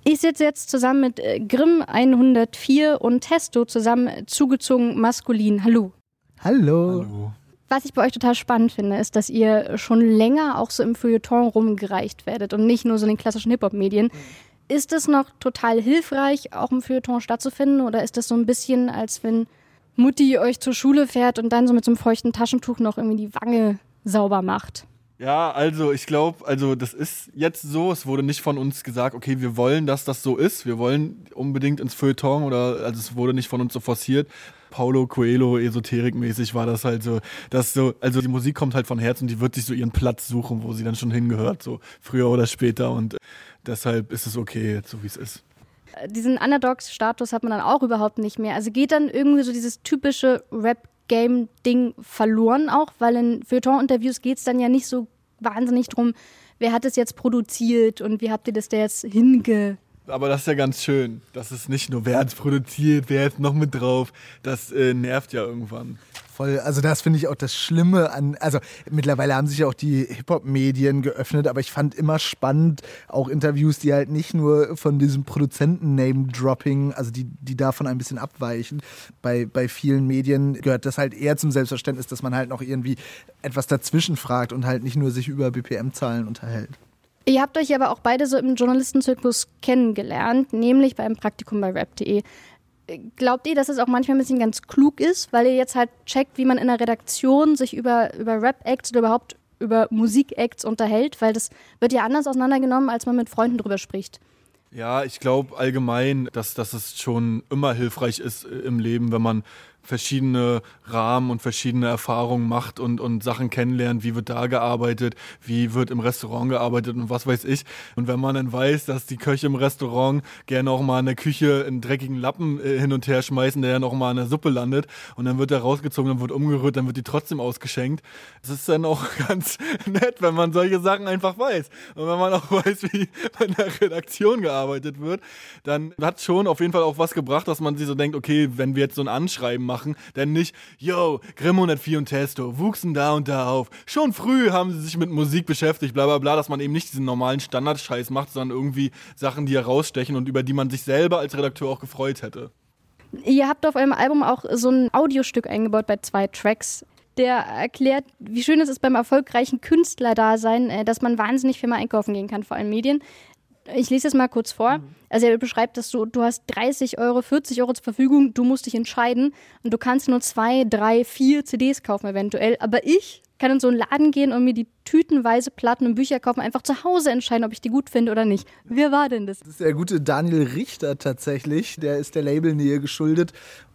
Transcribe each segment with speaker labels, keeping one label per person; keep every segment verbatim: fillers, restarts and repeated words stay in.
Speaker 1: Ich sitze jetzt zusammen mit äh, Grimm hundertvier und Testo zusammen äh, zugezogen maskulin. Hallo.
Speaker 2: Hallo.
Speaker 3: Hallo.
Speaker 1: Was ich bei euch total spannend finde, ist, dass ihr schon länger auch so im Feuilleton rumgereicht werdet und nicht nur so in den klassischen Hip-Hop-Medien. Mhm. Ist es noch total hilfreich, auch im Feuilleton stattzufinden, oder ist das so ein bisschen, als wenn Mutti euch zur Schule fährt und dann so mit so einem feuchten Taschentuch noch irgendwie die Wange sauber macht?
Speaker 3: Ja, also ich glaube, also das ist jetzt so, es wurde nicht von uns gesagt, okay, wir wollen, dass das so ist, wir wollen unbedingt ins Feuilleton oder, also es wurde nicht von uns so forciert. Paulo Coelho, esoterikmäßig war das halt so, dass so, also die Musik kommt halt von Herzen und die wird sich so ihren Platz suchen, wo sie dann schon hingehört, so früher oder später, und deshalb ist es okay, jetzt so wie es ist.
Speaker 1: Diesen Underdogs-Status hat man dann auch überhaupt nicht mehr. Also geht dann irgendwie so dieses typische Rap-Game-Ding verloren auch, weil in Feuilleton-Interviews geht es dann ja nicht so wahnsinnig drum, wer hat es jetzt produziert und wie habt ihr das da jetzt hinge...
Speaker 3: Aber das ist ja ganz schön. Das ist nicht nur, wer hat es produziert, wer ist noch mit drauf. Das äh, nervt ja irgendwann.
Speaker 2: Voll, also das finde ich auch das Schlimme an, also mittlerweile haben sich ja auch die Hip-Hop-Medien geöffnet, aber ich fand immer spannend auch Interviews, die halt nicht nur von diesem Produzenten-Name-Dropping, also die, die davon ein bisschen abweichen. Bei, bei vielen Medien gehört das halt eher zum Selbstverständnis, dass man halt noch irgendwie etwas dazwischen fragt und halt nicht nur sich über B P M-Zahlen unterhält.
Speaker 1: Ihr habt euch aber auch beide so im Journalistenzirkus kennengelernt, nämlich beim Praktikum bei rap punkt de. Glaubt ihr, dass es auch manchmal ein bisschen ganz klug ist, weil ihr jetzt halt checkt, wie man in der Redaktion sich über, über Rap-Acts oder überhaupt über Musik-Acts unterhält? Weil das wird ja anders auseinandergenommen, als man mit Freunden drüber spricht.
Speaker 3: Ja, ich glaube allgemein, dass, dass es schon immer hilfreich ist im Leben, wenn man verschiedene Rahmen und verschiedene Erfahrungen macht und, und Sachen kennenlernt, wie wird da gearbeitet, wie wird im Restaurant gearbeitet und was weiß ich. Und wenn man dann weiß, dass die Köche im Restaurant gerne auch mal in der Küche einen dreckigen Lappen äh, hin und her schmeißen, der dann auch mal in der Suppe landet, und dann wird er rausgezogen, dann wird umgerührt, dann wird die trotzdem ausgeschenkt. Das ist dann auch ganz nett, wenn man solche Sachen einfach weiß. Und wenn man auch weiß, wie in der Redaktion gearbeitet wird, dann hat schon auf jeden Fall auch was gebracht, dass man sich so denkt, okay, wenn wir jetzt so ein Anschreiben machen, machen, denn nicht, yo, Grimm hundertvier und Testo wuchsen da und da auf. Schon früh haben sie sich mit Musik beschäftigt, bla bla bla, dass man eben nicht diesen normalen Standardscheiß macht, sondern irgendwie Sachen, die herausstechen und über die man sich selber als Redakteur auch gefreut hätte.
Speaker 1: Ihr habt auf eurem Album auch so ein Audiostück eingebaut bei zwei Tracks, der erklärt, wie schön es ist beim erfolgreichen Künstlerdasein, dass man wahnsinnig viel mal einkaufen gehen kann, vor allem Medien. Ich lese es mal kurz vor. Also er beschreibt, dass du, du hast dreißig Euro, vierzig Euro zur Verfügung, du musst dich entscheiden und du kannst nur zwei, drei, vier C Ds kaufen eventuell. Aber ich kann in so einen Laden gehen und mir die tütenweise Platten und Bücher kaufen, einfach zu Hause entscheiden, ob ich die gut finde oder nicht. Wer war denn das?
Speaker 2: Das ist der gute Daniel Richter tatsächlich, der ist der Labelnähe geschuldet.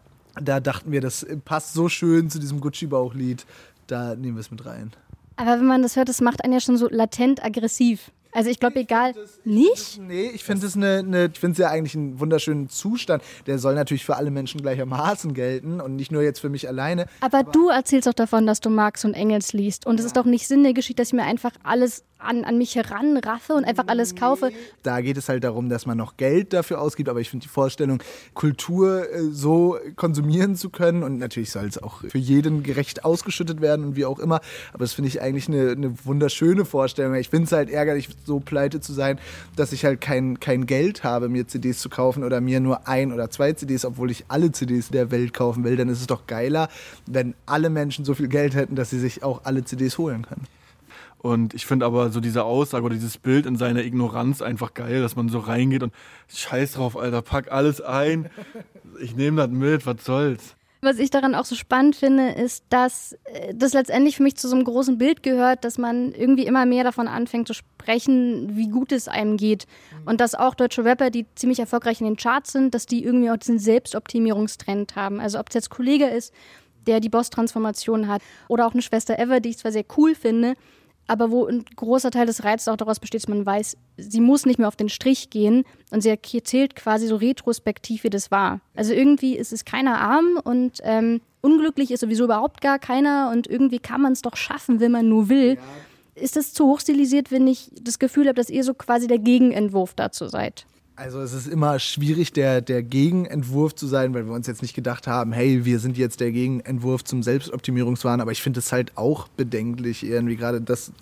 Speaker 2: Da dachten wir, das passt so schön zu diesem Gucci-Bauchlied, da nehmen wir es mit rein.
Speaker 1: Aber wenn man das hört, das macht einen ja schon so latent aggressiv. Also ich glaube, egal.
Speaker 2: Das,
Speaker 1: nicht?
Speaker 2: Das, nee, ich finde es eine, eine, ich finde es ja eigentlich einen wunderschönen Zustand. Der soll natürlich für alle Menschen gleichermaßen gelten und nicht nur jetzt für mich alleine.
Speaker 1: Aber, aber du erzählst doch davon, dass du Marx und Engels liest. Und es ja. ist doch nicht Sinn der Geschichte, dass ich mir einfach alles an, an mich heranraffe und einfach alles kaufe.
Speaker 2: Da geht es halt darum, dass man noch Geld dafür ausgibt. Aber ich finde die Vorstellung, Kultur äh, so konsumieren zu können, und natürlich soll es auch für jeden gerecht ausgeschüttet werden und wie auch immer. Aber das finde ich eigentlich eine, eine wunderschöne Vorstellung. Ich finde es halt ärgerlich, so pleite zu sein, dass ich halt kein, kein Geld habe, mir C Ds zu kaufen oder mir nur ein oder zwei C Ds, obwohl ich alle C Ds der Welt kaufen will. Dann ist es doch geiler, wenn alle Menschen so viel Geld hätten, dass sie sich auch alle C Ds holen können.
Speaker 3: Und ich finde aber so diese Aussage oder dieses Bild in seiner Ignoranz einfach geil, dass man so reingeht und scheiß drauf, Alter, pack alles ein, ich nehme das mit, was soll's.
Speaker 1: Was ich daran auch so spannend finde, ist, dass das letztendlich für mich zu so einem großen Bild gehört, dass man irgendwie immer mehr davon anfängt zu sprechen, wie gut es einem geht. Und dass auch deutsche Rapper, die ziemlich erfolgreich in den Charts sind, dass die irgendwie auch diesen Selbstoptimierungstrend haben. Also ob es jetzt Kollege ist, der die Boss-Transformation hat, oder auch eine Schwester Ever, die ich zwar sehr cool finde, aber wo ein großer Teil des Reizes auch daraus besteht, dass man weiß, sie muss nicht mehr auf den Strich gehen und sie erzählt quasi so retrospektiv, wie das war. Also irgendwie ist es keiner arm und ähm, unglücklich ist sowieso überhaupt gar keiner und irgendwie kann man es doch schaffen, wenn man nur will. Ja. Ist das zu hochstilisiert, wenn ich das Gefühl habe, dass ihr so quasi der Gegenentwurf dazu seid?
Speaker 2: Also es ist immer schwierig, der, der Gegenentwurf zu sein, weil wir uns jetzt nicht gedacht haben, hey, wir sind jetzt der Gegenentwurf zum Selbstoptimierungswahn, aber ich finde es halt auch bedenklich irgendwie gerade, dass, dass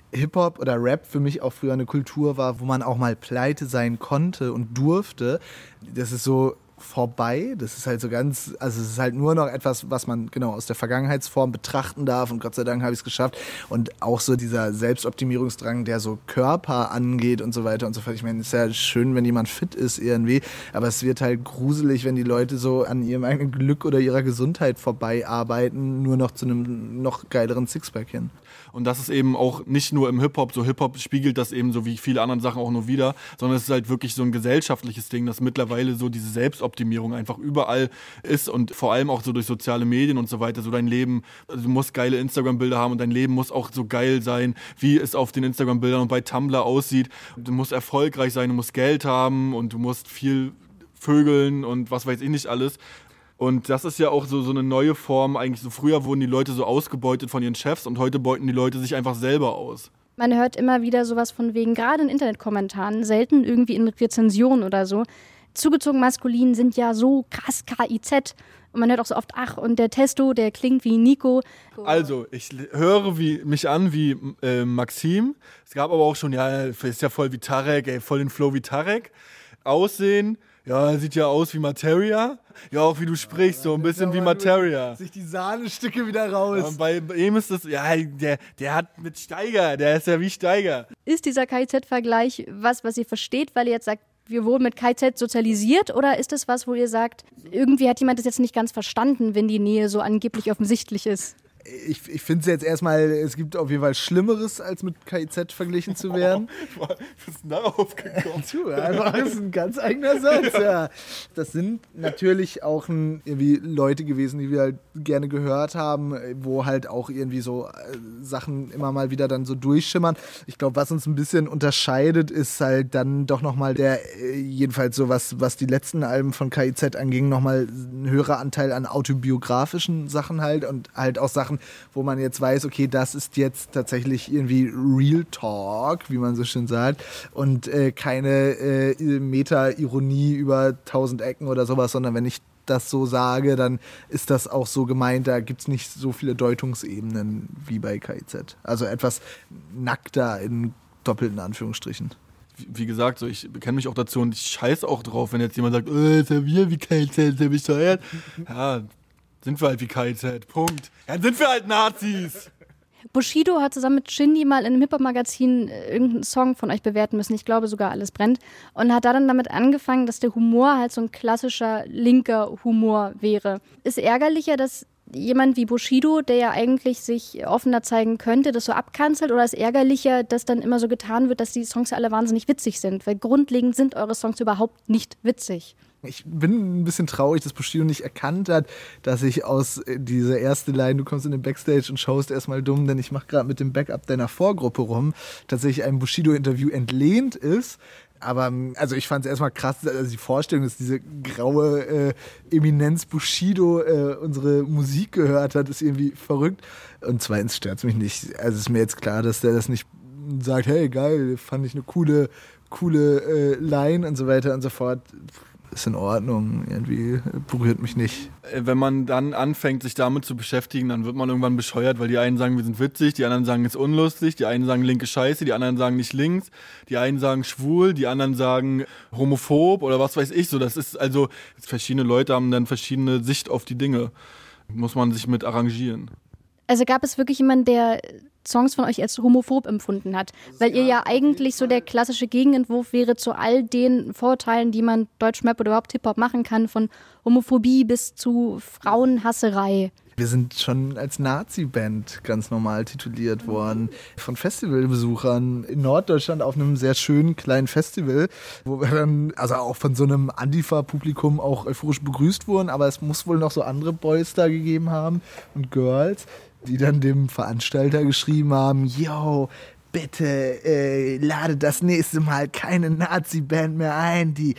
Speaker 2: Hip-Hop oder Rap für mich auch früher eine Kultur war, wo man auch mal pleite sein konnte und durfte. Das ist so vorbei. Das ist halt so ganz, also es ist halt nur noch etwas, was man genau aus der Vergangenheitsform betrachten darf und Gott sei Dank habe ich es geschafft. Und auch so dieser Selbstoptimierungsdrang, der so Körper angeht und so weiter und so fort. Ich meine, es ist ja schön, wenn jemand fit ist irgendwie, aber es wird halt gruselig, wenn die Leute so an ihrem eigenen Glück oder ihrer Gesundheit vorbei arbeiten, nur noch zu einem noch geileren Sixpack hin.
Speaker 3: Und das ist eben auch nicht nur im Hip-Hop, so Hip-Hop spiegelt das eben so wie viele andere Sachen auch nur wieder, sondern es ist halt wirklich so ein gesellschaftliches Ding, dass mittlerweile so diese Selbstoptimierung einfach überall ist und vor allem auch so durch soziale Medien und so weiter, so dein Leben, also du musst geile Instagram-Bilder haben und dein Leben muss auch so geil sein, wie es auf den Instagram-Bildern und bei Tumblr aussieht. Du musst erfolgreich sein, du musst Geld haben und du musst viel vögeln und was weiß ich nicht alles. Und das ist ja auch so, so eine neue Form, eigentlich so früher wurden die Leute so ausgebeutet von ihren Chefs und heute beuten die Leute sich einfach selber aus.
Speaker 1: Man hört immer wieder sowas von wegen, gerade in Internetkommentaren, selten irgendwie in Rezensionen oder so. Zugezogen maskulin sind ja so krass K I Z. Und man hört auch so oft, ach, und der Testo, der klingt wie Nico.
Speaker 3: Also, ich höre wie, mich an wie äh, Maxim. Es gab aber auch schon, ja, ist ja voll wie Tarek, ey, voll den Flow wie Tarek. Aussehen, ja, sieht ja aus wie Materia. Ja, auch wie du sprichst, so ein bisschen wie Materia.
Speaker 2: Sich die Sahnestücke wieder raus.
Speaker 3: Ja, bei ihm ist das, ja, der, der hat mit Steiger, der ist ja wie Steiger.
Speaker 1: Ist dieser K I Z-Vergleich was, was ihr versteht, weil ihr jetzt sagt, wir wurden mit K I Z sozialisiert, oder ist das was, wo ihr sagt, irgendwie hat jemand das jetzt nicht ganz verstanden, wenn die Nähe so angeblich offensichtlich ist?
Speaker 2: Ich, ich finde es jetzt erstmal, es gibt auf jeden Fall Schlimmeres, als mit K I Z verglichen zu werden.
Speaker 3: Oh, was ist denn darauf gekommen?
Speaker 2: Du, einfach, das ist ein ganz eigener Satz, ja. Das sind natürlich auch ein, irgendwie Leute gewesen, die wir halt gerne gehört haben, wo halt auch irgendwie so äh, Sachen immer mal wieder dann so durchschimmern. Ich glaube, was uns ein bisschen unterscheidet, ist halt dann doch nochmal der, äh, jedenfalls so was, was die letzten Alben von K I Z anging, nochmal ein höherer Anteil an autobiografischen Sachen halt und halt auch Sachen, wo man jetzt weiß, okay, das ist jetzt tatsächlich irgendwie Real Talk, wie man so schön sagt, und äh, keine äh, Meta-Ironie über tausend Ecken oder sowas, sondern wenn ich das so sage, dann ist das auch so gemeint, da gibt es nicht so viele Deutungsebenen wie bei K I Z. Also etwas nackter in doppelten Anführungsstrichen.
Speaker 3: Wie gesagt, so ich bekenne mich auch dazu und ich scheiß auch drauf, wenn jetzt jemand sagt, äh, ist ja wir wie K I Z, ist ja bescheuert. Ja, sind wir halt wie K I Z, Punkt. Ja, dann sind wir halt Nazis.
Speaker 1: Bushido hat zusammen mit Shindy mal in einem Hip-Hop-Magazin irgendeinen Song von euch bewerten müssen, ich glaube sogar Alles brennt, und hat da dann damit angefangen, dass der Humor halt so ein klassischer linker Humor wäre. Ist ärgerlicher, dass jemand wie Bushido, der ja eigentlich sich offener zeigen könnte, das so abkanzelt, oder ist ärgerlicher, dass dann immer so getan wird, dass die Songs ja alle wahnsinnig witzig sind? Weil grundlegend sind eure Songs überhaupt nicht witzig.
Speaker 2: Ich bin ein bisschen traurig, dass Bushido nicht erkannt hat, dass ich aus dieser ersten Line, du kommst in den Backstage und schaust erstmal dumm, denn ich mache gerade mit dem Backup deiner Vorgruppe rum, tatsächlich ein Bushido-Interview entlehnt ist. Aber also ich fand es erstmal krass, also die Vorstellung, dass diese graue äh, Eminenz Bushido äh, unsere Musik gehört hat, ist irgendwie verrückt. Und zweitens stört es mich nicht. Also ist mir jetzt klar, dass der das nicht sagt, hey geil, fand ich eine coole, coole äh, Line und so weiter und so fort. Ist in Ordnung, irgendwie berührt mich nicht.
Speaker 3: Wenn man dann anfängt, sich damit zu beschäftigen, dann wird man irgendwann bescheuert, weil die einen sagen, wir sind witzig, die anderen sagen, es ist unlustig, die einen sagen linke Scheiße, die anderen sagen nicht links, die einen sagen schwul, die anderen sagen homophob oder was weiß ich so. Das ist also, verschiedene Leute haben dann verschiedene Sicht auf die Dinge. Muss man sich mit arrangieren.
Speaker 1: Also gab es wirklich jemanden, der Songs von euch als homophob empfunden hat? Weil ihr ja eigentlich so der klassische Gegenentwurf wäre zu all den Vorurteilen, die man Deutschrap oder überhaupt Hip-Hop machen kann, von Homophobie bis zu Frauenhasserei.
Speaker 2: Wir sind schon als Nazi-Band ganz normal tituliert worden. Von Festivalbesuchern in Norddeutschland auf einem sehr schönen kleinen Festival, wo wir dann, also auch von so einem Antifa-Publikum auch euphorisch begrüßt wurden, aber es muss wohl noch so andere Boys da gegeben haben und Girls, die dann dem Veranstalter geschrieben haben, yo, bitte äh, lade das nächste Mal keine Nazi-Band mehr ein, die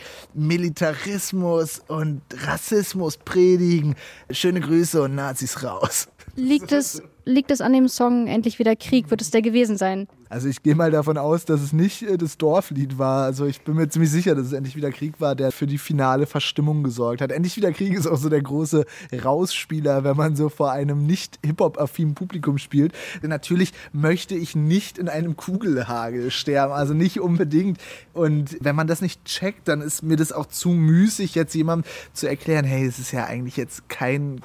Speaker 2: Militarismus und Rassismus predigen. Schöne Grüße und Nazis raus.
Speaker 1: Liegt es, liegt es an dem Song Endlich wieder Krieg? Wird es der gewesen sein?
Speaker 2: Also ich gehe mal davon aus, dass es nicht äh, das Dorflied war. Also ich bin mir ziemlich sicher, dass es Endlich wieder Krieg war, der für die finale Verstimmung gesorgt hat. Endlich wieder Krieg ist auch so der große Rausspieler, wenn man so vor einem nicht Hip-Hop-affinen Publikum spielt. Denn natürlich möchte ich nicht in einem Kugelhagel sterben, also nicht unbedingt. Und wenn man das nicht checkt, dann ist mir das auch zu müßig, jetzt jemandem zu erklären, hey, es ist ja eigentlich jetzt kein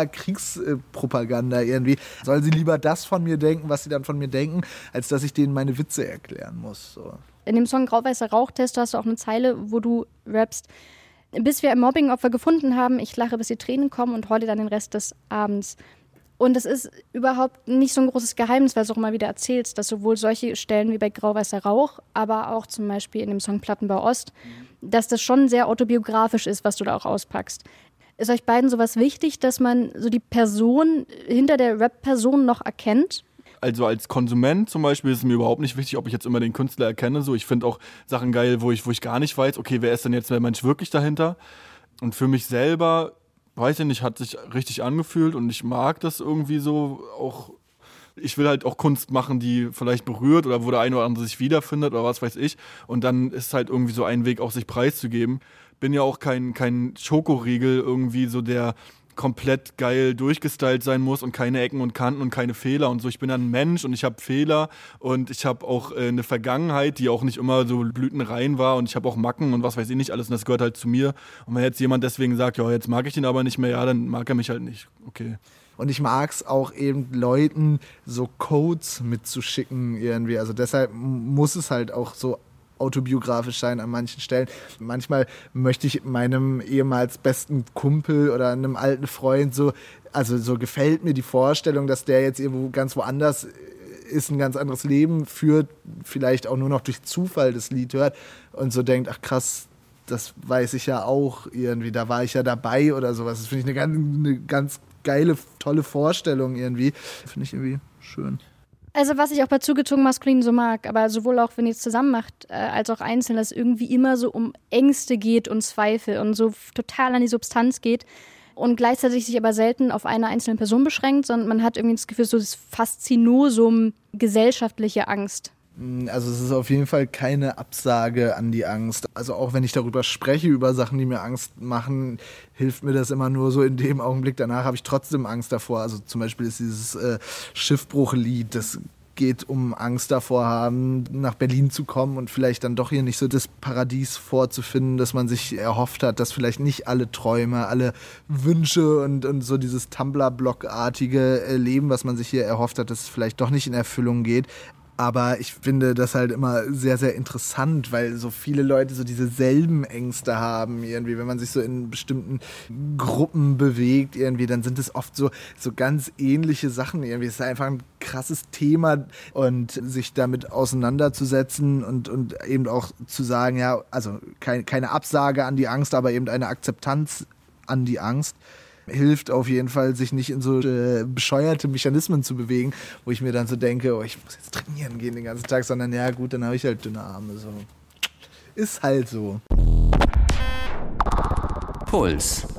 Speaker 2: Hurra-Kriegspropaganda irgendwie. Sollen sie lieber das von mir denken, was sie dann von mir denken, als dass ich denen meine Witze erklären muss. So.
Speaker 1: In dem Song Grau-Weißer Rauchtest hast du auch eine Zeile, wo du rappst: Bis wir ein Mobbing-Opfer gefunden haben, ich lache, bis die Tränen kommen und heule dann den Rest des Abends. Und es ist überhaupt nicht so ein großes Geheimnis, weil du auch immer wieder erzählst, dass sowohl solche Stellen wie bei Grau-Weißer Rauch, aber auch zum Beispiel in dem Song Plattenbau Ost, dass das schon sehr autobiografisch ist, was du da auch auspackst. Ist euch beiden sowas wichtig, dass man so die Person hinter der Rap-Person noch erkennt?
Speaker 3: Also als Konsument zum Beispiel ist es mir überhaupt nicht wichtig, ob ich jetzt immer den Künstler erkenne. So, ich finde auch Sachen geil, wo ich, wo ich gar nicht weiß, okay, wer ist denn jetzt der Mensch wirklich dahinter? Und für mich selber, weiß ich nicht, hat sich richtig angefühlt und ich mag das irgendwie so auch. Ich will halt auch Kunst machen, die vielleicht berührt oder wo der eine oder andere sich wiederfindet oder was weiß ich. Und dann ist halt irgendwie so ein Weg, auch sich preiszugeben. Bin ja auch kein, kein Schokoriegel irgendwie so, der komplett geil durchgestylt sein muss und keine Ecken und Kanten und keine Fehler und so. Ich bin ein Mensch und ich habe Fehler und ich habe auch äh, eine Vergangenheit, die auch nicht immer so blütenrein war und ich habe auch Macken und was weiß ich nicht alles und das gehört halt zu mir. Und wenn jetzt jemand deswegen sagt, ja, jetzt mag ich ihn aber nicht mehr, ja, dann mag er mich halt nicht. Okay.
Speaker 2: Und ich mag es auch eben Leuten so Codes mitzuschicken irgendwie. Also deshalb muss es halt auch so autobiografisch sein an manchen Stellen. Manchmal möchte ich meinem ehemals besten Kumpel oder einem alten Freund so, also so gefällt mir die Vorstellung, dass der jetzt irgendwo ganz woanders ist, ein ganz anderes Leben führt, vielleicht auch nur noch durch Zufall das Lied hört und so denkt, ach krass, das weiß ich ja auch irgendwie, da war ich ja dabei oder sowas. Das finde ich eine ganz, eine ganz geile, tolle Vorstellung irgendwie. Finde ich irgendwie schön.
Speaker 1: Also was ich auch bei zugezogen maskulin so mag, aber sowohl auch, wenn ihr es zusammen macht, äh, als auch einzeln, dass es irgendwie immer so um Ängste geht und Zweifel und so total an die Substanz geht und gleichzeitig sich aber selten auf eine einzelne Person beschränkt, sondern man hat irgendwie das Gefühl, so das Faszinosum gesellschaftliche Angst.
Speaker 2: Also es ist auf jeden Fall keine Absage an die Angst. Also auch wenn ich darüber spreche, über Sachen, die mir Angst machen, hilft mir das immer nur so in dem Augenblick. Danach habe ich trotzdem Angst davor. Also zum Beispiel ist dieses äh, Schiffbruchlied, das geht um Angst davor haben, nach Berlin zu kommen und vielleicht dann doch hier nicht so das Paradies vorzufinden, das man sich erhofft hat, dass vielleicht nicht alle Träume, alle Wünsche und, und so dieses Tumblr-Block-artige äh, Leben, was man sich hier erhofft hat, dass es vielleicht doch nicht in Erfüllung geht. Aber ich finde das halt immer sehr, sehr interessant, weil so viele Leute so diese selben Ängste haben irgendwie. Wenn man sich so in bestimmten Gruppen bewegt irgendwie, dann sind es oft so, so ganz ähnliche Sachen irgendwie. Es ist einfach ein krasses Thema und sich damit auseinanderzusetzen und, und eben auch zu sagen, ja, also kein, keine Absage an die Angst, aber eben eine Akzeptanz an die Angst. Hilft auf jeden Fall, sich nicht in so äh, bescheuerte Mechanismen zu bewegen, wo ich mir dann so denke, oh, ich muss jetzt trainieren gehen den ganzen Tag, sondern ja gut, dann habe ich halt dünne Arme. So. Ist halt so.
Speaker 4: Puls.